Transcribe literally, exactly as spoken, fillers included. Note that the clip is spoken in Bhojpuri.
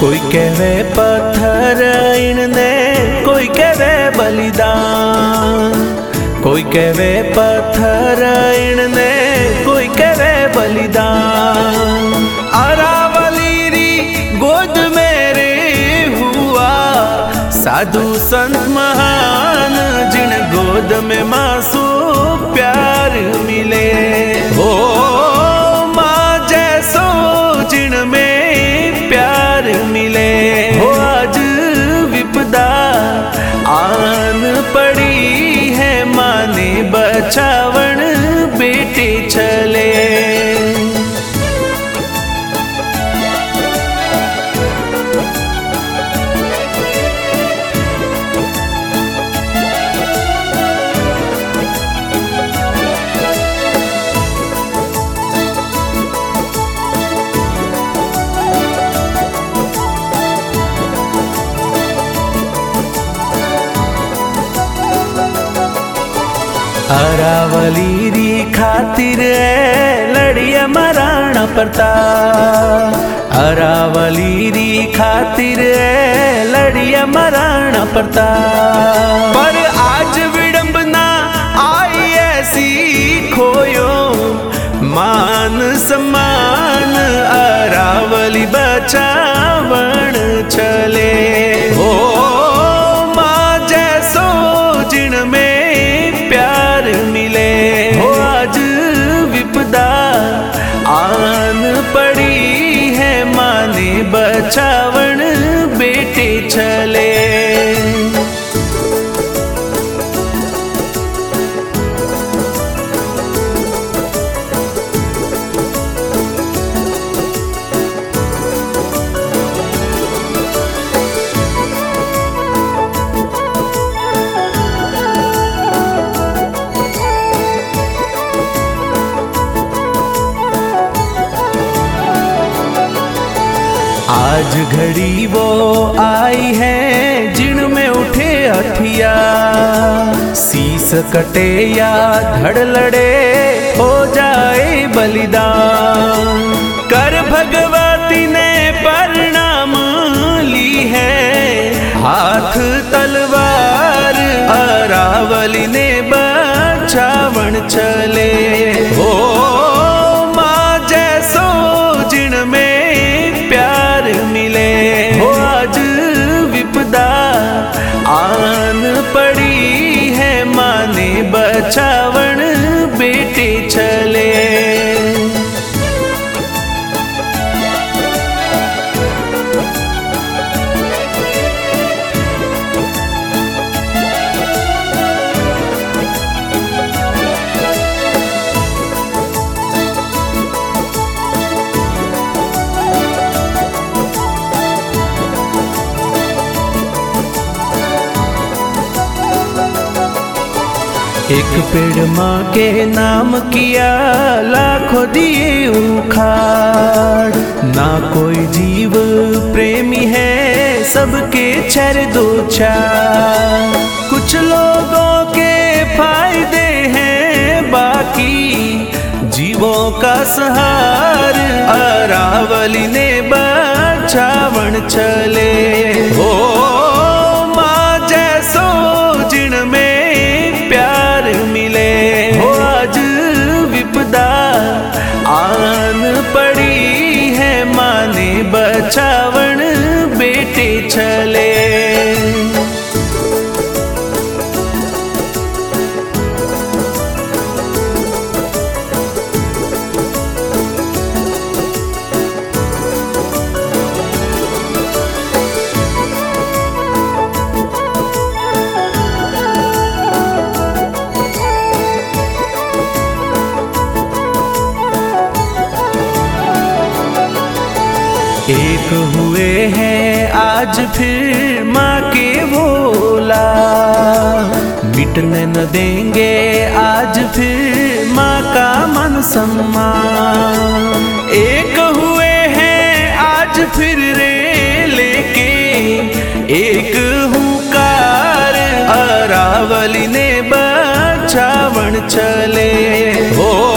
कोई कहवे पत्थर इनने, कोई कहवे बलिदान। कोई कहवे पत्थर इनने, कोई कहवे बलिदान। अरावली री गोद मेरे हुआ साधु संत महान, जिन गोद में मासू प्यार मिले। हो माँ जैसो जिन में प्यार मिले। हो आज विपदा आन पड़ी है, माने बचावन बेटे चले। अरावली री खातिर लड़िया महाराणा प्रताप। अरावली री खातिर लड़िया महाराणा प्रताप। पर आज विडंबना आई ऐसी, खोयो मान सम्मान, अरावली बचावन चले। हो माँ जैसो जिन में प्यार मिले। हो आज विपदा आन पड़ी है, माने बचावन बेटे चले। आज घड़ी वो आई है, जिन में उठे हथियार। शीस कटे या धड़ लड़े, हो जाए बलिदान। कर भगवती ने परिणाम ली है, हाथ तलवार अरावली ने बचावन चले। हो माँ जैसो जिन में प्यार मिले। हो आज विपदा आन पड़ी है, माने बचावन बेटे चले। एक पेड़ माँ के नाम किया, लाखों दिए उखाड़। ना कोई जीव प्रेमी है, सबके छर दो चार। कुछ लोगों के फायदे हैं, बाकी जीवों का सहार अरावली ने बचावन चले। हो माँ जैसो जिन में प्यार मिले। हो आज विपदा आन पड़ी है, माने बचावन बेटे चले। एक हुए हैं आज फिर माँ के भोला, मिटने न देंगे आज फिर माँ का मन सम्मान। एक हुए हैं आज फिर रे लेके एक हुंकार, अरावली ने बचावन चले। हो